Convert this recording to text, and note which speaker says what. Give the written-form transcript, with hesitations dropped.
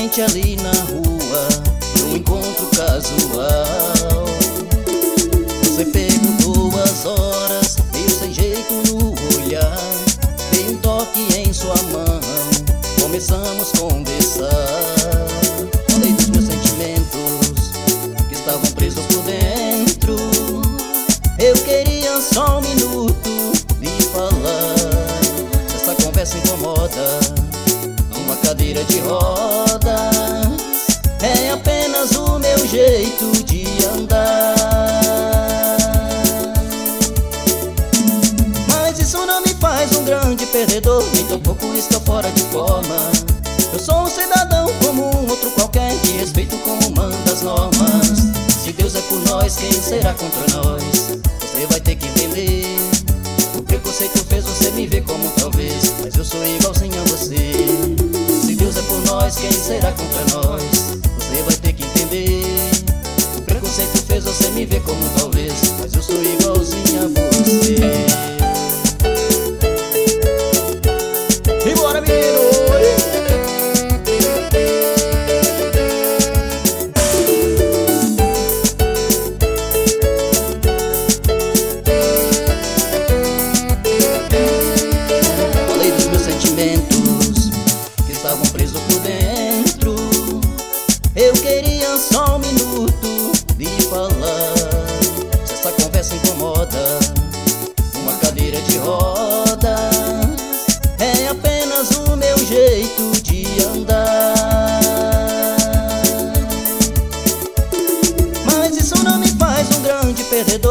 Speaker 1: gente ali na rua, num encontro casual. Você perguntou as horas, meio sem jeito no olhar. Dei um toque em sua mão, começamos a conversar. Falei dos meus sentimentos que estavam presos por dentro. Eu queria só um minuto de falar. Se essa conversa incomoda, uma cadeira de rodas é apenas o meu jeito de andar. Mas isso não me faz um grande perdedor, nem tampouco estou fora de forma. Eu sou um cidadão como um outro qualquer, que respeito como manda as normas. Se Deus é por nós, quem será contra nós? Você vai ter que entender. O preconceito fez você me ver como talvez, mas eu sou igualzinho a você. Se Deus é por nós, quem será contra nós? Você vai ter que entender. O preconceito fez você me ver como talvez, mas eu sou igualzinho a você. E bora, menino! Falei dos meus sentimentos que estavam presos por dentro. Eu queria só um minuto de falar. Se essa conversa incomoda, uma cadeira de rodas é apenas o meu jeito de andar. Mas isso não me faz um grande perdedor,